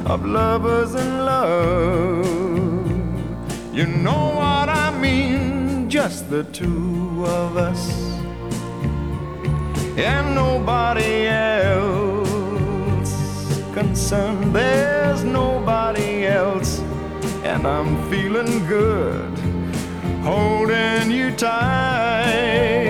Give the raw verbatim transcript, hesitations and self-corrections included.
of lovers in love. You know what I mean, just the two of us and nobody else concerned. There's nobody else, and I'm feeling good holding you tight.